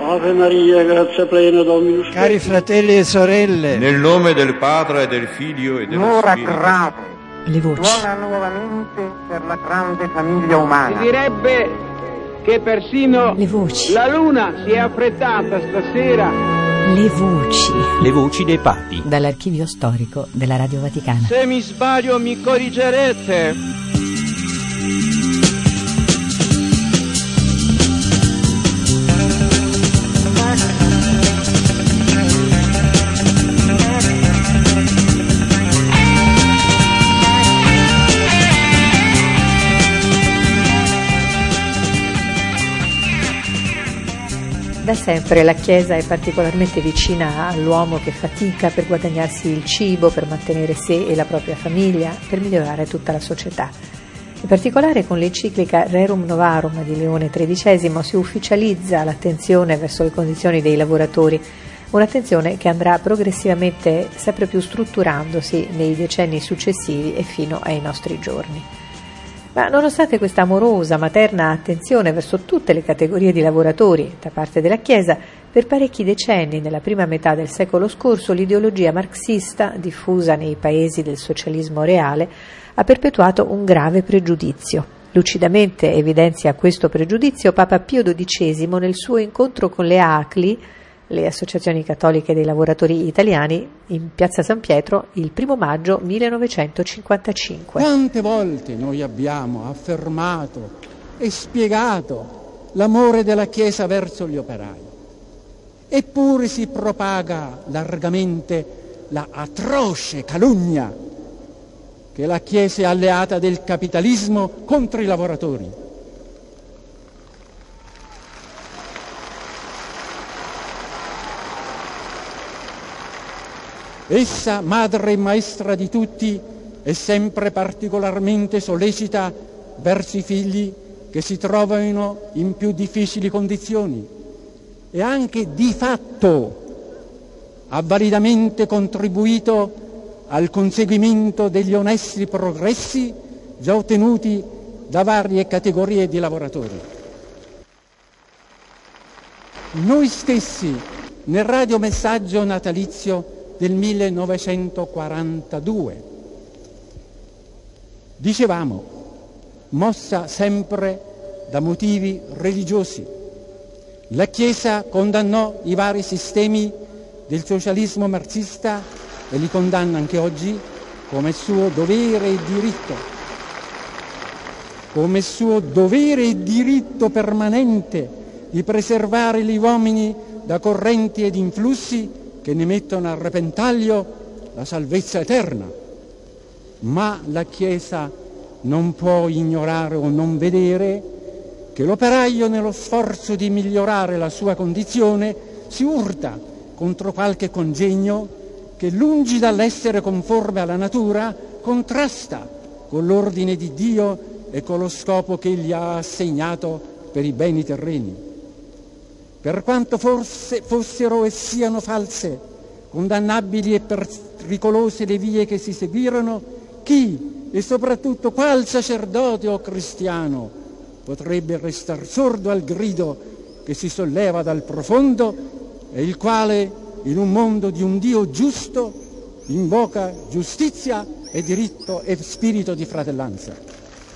Ave Maria, grazia plena, Dominus tecum. Cari fratelli e sorelle, nel nome del Padre e del Figlio e dello L'ora Spirito. grave Le voci. suona nuovamente per la grande famiglia umana. Si direbbe che persino Le voci. la luna si è affrettata stasera. Le voci. Le voci dei papi. Dall'archivio storico della Radio Vaticana. Se mi sbaglio mi corrigerete. Da sempre la Chiesa è particolarmente vicina all'uomo che fatica per guadagnarsi il cibo, per mantenere sé e la propria famiglia, per migliorare tutta la società. In particolare con l'enciclica Rerum Novarum di Leone XIII si ufficializza l'attenzione verso le condizioni dei lavoratori, un'attenzione che andrà progressivamente sempre più strutturandosi nei decenni successivi e fino ai nostri giorni. Ma nonostante questa amorosa, materna attenzione verso tutte le categorie di lavoratori da parte della Chiesa, per parecchi decenni, nella prima metà del secolo scorso, l'ideologia marxista, diffusa nei paesi del socialismo reale, ha perpetuato un grave pregiudizio. Lucidamente evidenzia questo pregiudizio Papa Pio XII nel suo incontro con le ACLI, le associazioni cattoliche dei lavoratori italiani, in Piazza San Pietro il 1 maggio 1955. quante volte noi abbiamo affermato e spiegato l'amore della Chiesa verso gli operai. Eppure si propaga largamente la atroce calunnia che la Chiesa è alleata del capitalismo contro i lavoratori. Essa, madre e maestra di tutti, è sempre particolarmente sollecita verso i figli che si trovano in più difficili condizioni e anche di fatto ha validamente contribuito al conseguimento degli onesti progressi già ottenuti da varie categorie di lavoratori. Noi stessi, nel radiomessaggio natalizio del 1942, dicevamo, mossa sempre da motivi religiosi, la Chiesa condannò i vari sistemi del socialismo marxista e li condanna anche oggi come suo dovere e diritto, come suo dovere e diritto permanente di preservare gli uomini da correnti ed influssi che ne mettono a repentaglio la salvezza eterna. Ma la Chiesa non può ignorare o non vedere che l'operaio, nello sforzo di migliorare la sua condizione, si urta contro qualche congegno che, lungi dall'essere conforme alla natura, contrasta con l'ordine di Dio e con lo scopo che Egli ha assegnato per i beni terreni. Per quanto fossero e siano false, condannabili e pericolose le vie che si seguirono, chi e soprattutto qual sacerdote o cristiano potrebbe restar sordo al grido che si solleva dal profondo e il quale, in un mondo di un Dio giusto, invoca giustizia e diritto e spirito di fratellanza.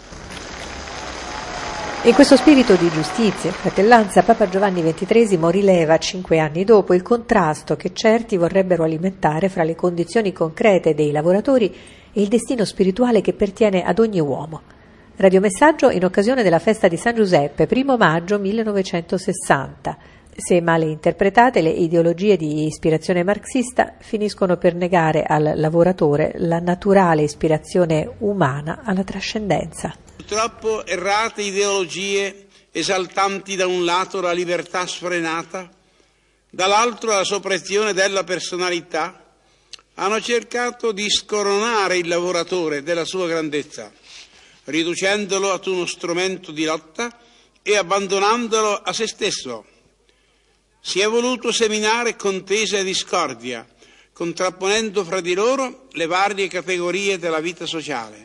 In questo spirito di giustizia e fratellanza Papa Giovanni XXIII rileva 5 anni dopo il contrasto che certi vorrebbero alimentare fra le condizioni concrete dei lavoratori e il destino spirituale che pertiene ad ogni uomo. Radiomessaggio in occasione della festa di San Giuseppe, 1 maggio 1960. Se male interpretate, le ideologie di ispirazione marxista finiscono per negare al lavoratore la naturale ispirazione umana alla trascendenza. Purtroppo errate ideologie esaltanti da un lato la libertà sfrenata, dall'altro la soppressione della personalità, hanno cercato di scoronare il lavoratore della sua grandezza, riducendolo ad uno strumento di lotta e abbandonandolo a se stesso. Si è voluto seminare contesa e discordia, contrapponendo fra di loro le varie categorie della vita sociale.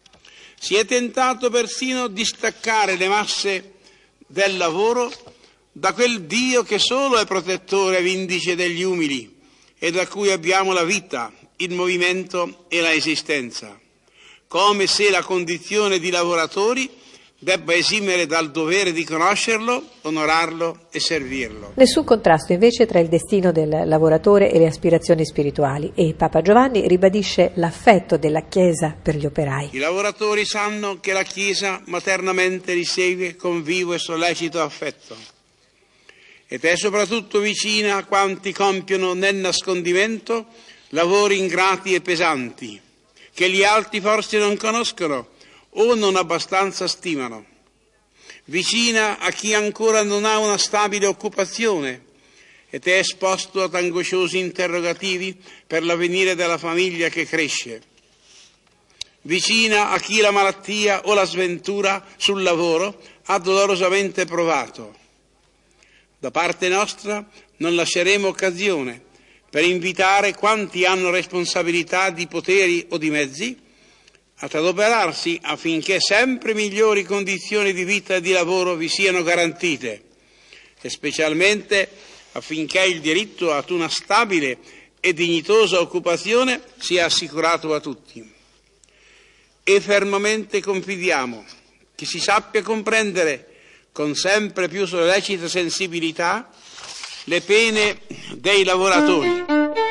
Si è tentato persino di staccare le masse del lavoro da quel Dio che solo è protettore e vindice degli umili e da cui abbiamo la vita, il movimento e la esistenza, come se la condizione di lavoratori debba esimere dal dovere di conoscerlo, onorarlo e servirlo. Nessun contrasto invece tra il destino del lavoratore e le aspirazioni spirituali, e Papa Giovanni ribadisce l'affetto della Chiesa per gli operai. I lavoratori sanno che la Chiesa maternamente li segue con vivo e sollecito affetto ed è soprattutto vicina a quanti compiono nel nascondimento lavori ingrati e pesanti, che gli altri forse non conoscono o non abbastanza stimano. Vicina a chi ancora non ha una stabile occupazione ed è esposto ad angosciosi interrogativi per l'avvenire della famiglia che cresce. Vicina a chi la malattia o la sventura sul lavoro ha dolorosamente provato. Da parte nostra non lasceremo occasione per invitare quanti hanno responsabilità di poteri o di mezzi ad adoperarsi affinché sempre migliori condizioni di vita e di lavoro vi siano garantite e specialmente affinché il diritto ad una stabile e dignitosa occupazione sia assicurato a tutti. E fermamente confidiamo che si sappia comprendere con sempre più sollecita sensibilità le pene dei lavoratori.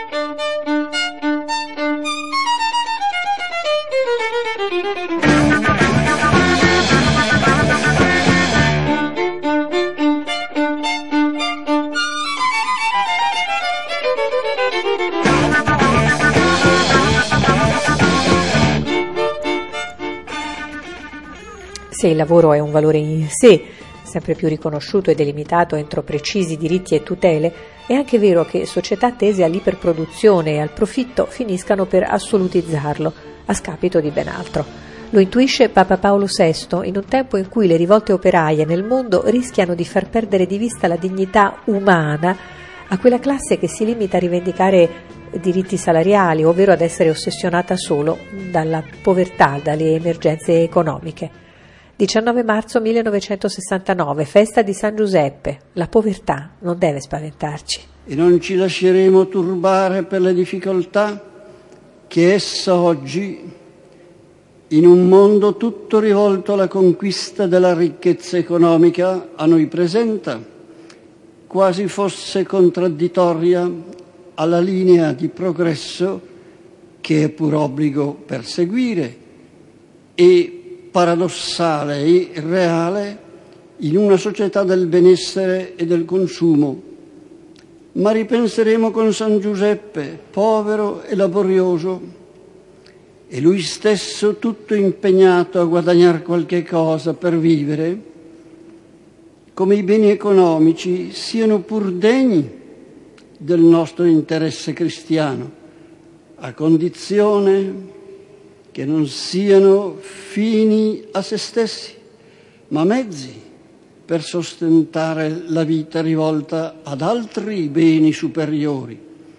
Se il lavoro è un valore in sé, sempre più riconosciuto e delimitato entro precisi diritti e tutele, è anche vero che società tese all'iperproduzione e al profitto finiscano per assolutizzarlo, a scapito di ben altro. Lo intuisce Papa Paolo VI in un tempo in cui le rivolte operaie nel mondo rischiano di far perdere di vista la dignità umana a quella classe che si limita a rivendicare diritti salariali, ovvero ad essere ossessionata solo dalla povertà, dalle emergenze economiche. 19 marzo 1969, festa di San Giuseppe. La povertà non deve spaventarci. E non ci lasceremo turbare per le difficoltà che essa oggi, in un mondo tutto rivolto alla conquista della ricchezza economica, a noi presenta, quasi fosse contraddittoria alla linea di progresso che è pur obbligo perseguire e paradossale e reale in una società del benessere e del consumo. Ma ripenseremo con San Giuseppe, povero e laborioso, e lui stesso tutto impegnato a guadagnare qualche cosa per vivere, come i beni economici siano pur degni del nostro interesse cristiano, a condizione che non siano fini a se stessi, ma mezzi per sostentare la vita rivolta ad altri beni superiori,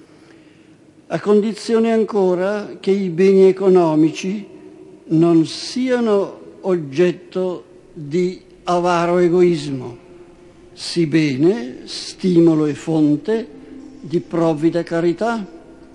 a condizione ancora che i beni economici non siano oggetto di avaro egoismo, sibene stimolo e fonte di provvida carità,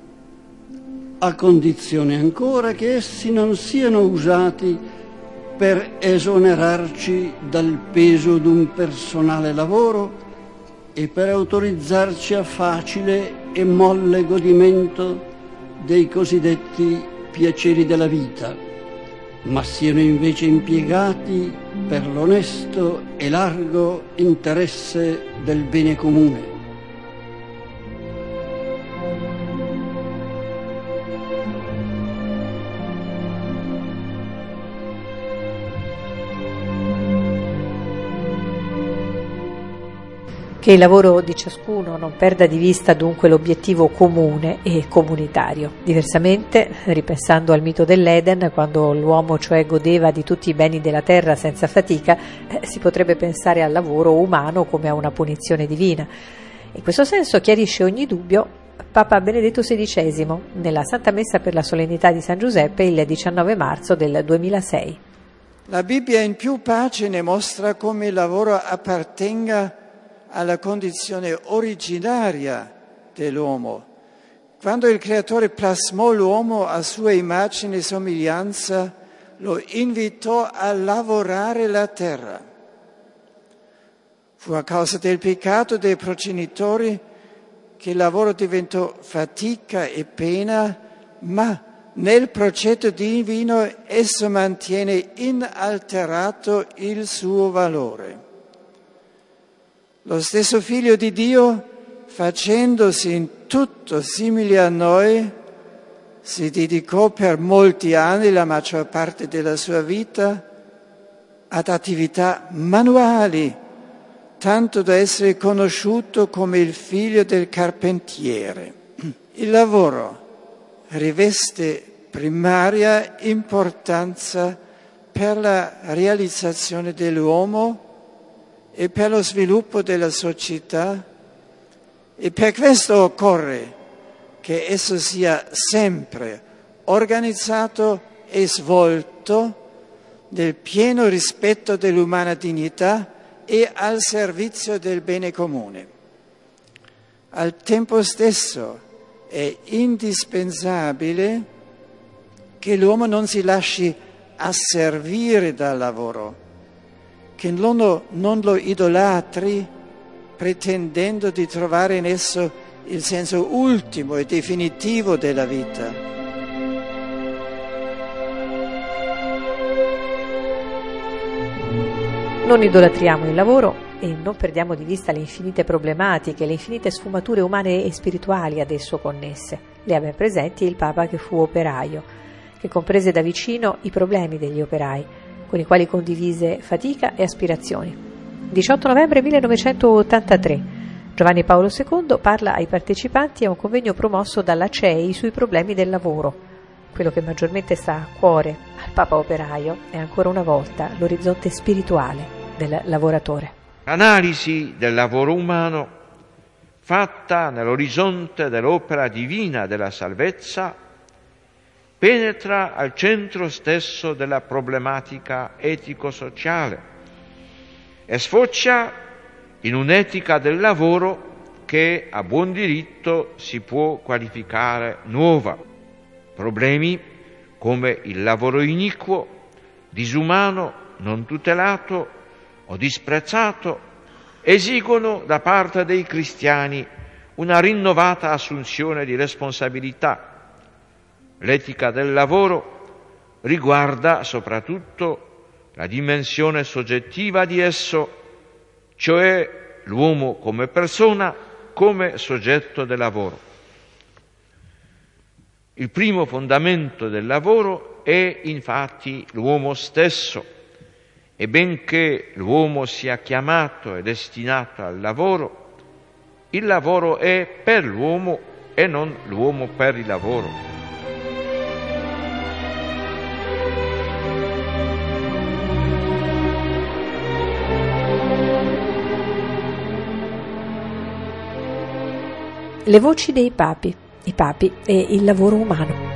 a condizione ancora che essi non siano usati per esonerarci dal peso d'un personale lavoro e per autorizzarci a facile e molle godimento dei cosiddetti piaceri della vita, ma siano invece impiegati per l'onesto e largo interesse del bene comune. Che il lavoro di ciascuno non perda di vista dunque l'obiettivo comune e comunitario. Diversamente, ripensando al mito dell'Eden, quando l'uomo cioè godeva di tutti i beni della terra senza fatica, si potrebbe pensare al lavoro umano come a una punizione divina. In questo senso chiarisce ogni dubbio Papa Benedetto XVI nella Santa Messa per la solennità di San Giuseppe il 19 marzo del 2006. La Bibbia in più pagine mostra come il lavoro appartenga alla condizione originaria dell'uomo. Quando il Creatore plasmò l'uomo a sua immagine e somiglianza, lo invitò a lavorare la terra. Fu a causa del peccato dei progenitori che il lavoro diventò fatica e pena, ma nel progetto divino esso mantiene inalterato il suo valore. Lo stesso Figlio di Dio, facendosi in tutto simile a noi, si dedicò per molti anni, la maggior parte della sua vita, ad attività manuali, tanto da essere conosciuto come il figlio del carpentiere. Il lavoro riveste primaria importanza per la realizzazione dell'uomo e per lo sviluppo della società, e per questo occorre che esso sia sempre organizzato e svolto nel pieno rispetto dell'umana dignità e al servizio del bene comune. Al tempo stesso è indispensabile che l'uomo non si lasci asservire dal lavoro, che l'uomo non lo idolatri pretendendo di trovare in esso il senso ultimo e definitivo della vita. Non idolatriamo il lavoro e non perdiamo di vista le infinite problematiche, le infinite sfumature umane e spirituali ad esso connesse. Le ha ben presenti il Papa che fu operaio, che comprese da vicino i problemi degli operai, con i quali condivise fatica e aspirazioni. 18 novembre 1983. Giovanni Paolo II parla ai partecipanti a un convegno promosso dalla CEI sui problemi del lavoro. Quello che maggiormente sta a cuore al Papa operaio è ancora una volta l'orizzonte spirituale del lavoratore. L'analisi del lavoro umano, fatta nell'orizzonte dell'opera divina della salvezza, penetra al centro stesso della problematica etico-sociale e sfocia in un'etica del lavoro che a buon diritto si può qualificare nuova. Problemi come il lavoro iniquo, disumano, non tutelato o disprezzato esigono da parte dei cristiani una rinnovata assunzione di responsabilità. L'etica del lavoro riguarda soprattutto la dimensione soggettiva di esso, cioè l'uomo come persona, come soggetto del lavoro. Il primo fondamento del lavoro è infatti l'uomo stesso, e benché l'uomo sia chiamato e destinato al lavoro, il lavoro è per l'uomo e non l'uomo per il lavoro. Le voci dei papi, i papi e il lavoro umano.